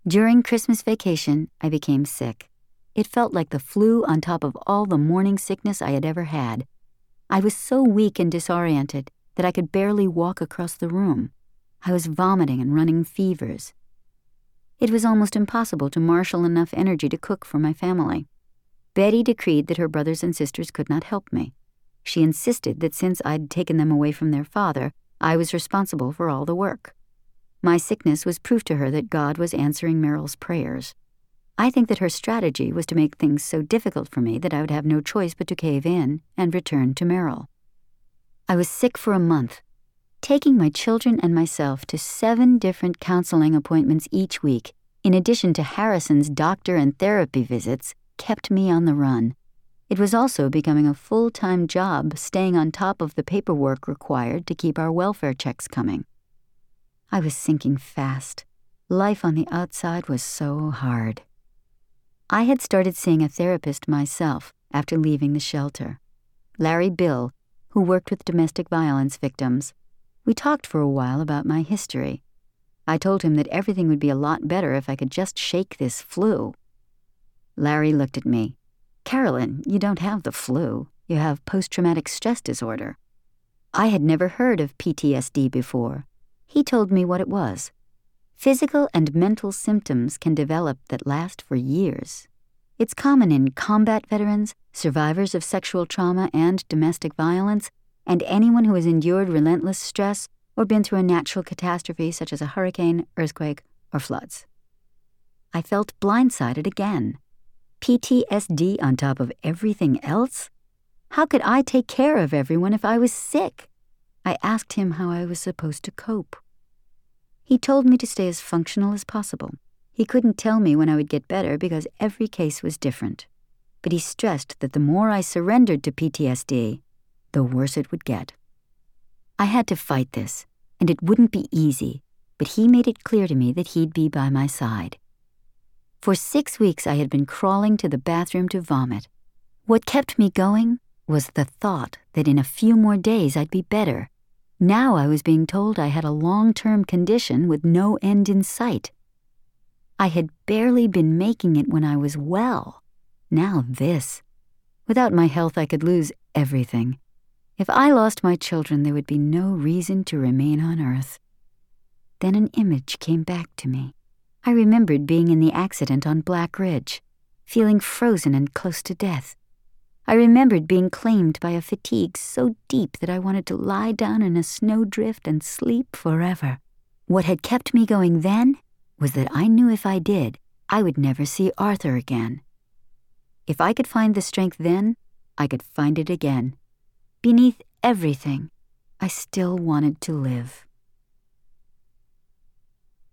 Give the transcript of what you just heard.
During Christmas vacation, I became sick. It felt like the flu on top of all the morning sickness I had ever had. I was so weak and disoriented that I could barely walk across the room. I was vomiting and running fevers. It was almost impossible to marshal enough energy to cook for my family. Betty decreed that her brothers and sisters could not help me. She insisted that since I'd taken them away from their father, I was responsible for all the work. My sickness was proof to her that God was answering Meryl's prayers. I think that her strategy was to make things so difficult for me that I would have no choice but to cave in and return to Meryl. I was sick for a month. Taking my children and myself to 7 different counseling appointments each week, in addition to Harrison's doctor and therapy visits, kept me on the run. It was also becoming a full-time job staying on top of the paperwork required to keep our welfare checks coming. I was sinking fast. Life on the outside was so hard. I had started seeing a therapist myself after leaving the shelter. Larry Bill, who worked with domestic violence victims. We talked for a while about my history. I told him that everything would be a lot better if I could just shake this flu. Larry looked at me. "Carolyn, you don't have the flu. You have post-traumatic stress disorder." I had never heard of PTSD before. He told me what it was. Physical and mental symptoms can develop that last for years. It's common in combat veterans, survivors of sexual trauma and domestic violence, and anyone who has endured relentless stress or been through a natural catastrophe such as a hurricane, earthquake, or floods. I felt blindsided again. PTSD on top of everything else? How could I take care of everyone if I was sick? I asked him how I was supposed to cope. He told me to stay as functional as possible. He couldn't tell me when I would get better because every case was different. But he stressed that the more I surrendered to PTSD, the worse it would get. I had to fight this, and it wouldn't be easy, but he made it clear to me that he'd be by my side. For 6 weeks I had been crawling to the bathroom to vomit. What kept me going was the thought that in a few more days I'd be better. Now I was being told I had a long-term condition with no end in sight. I had barely been making it when I was well. Now this. Without my health, I could lose everything. If I lost my children, there would be no reason to remain on Earth. Then an image came back to me. I remembered being in the accident on Black Ridge, feeling frozen and close to death. I remembered being claimed by a fatigue so deep that I wanted to lie down in a snowdrift and sleep forever. What had kept me going then was that I knew if I did, I would never see Arthur again. If I could find the strength then, I could find it again. Beneath everything, I still wanted to live.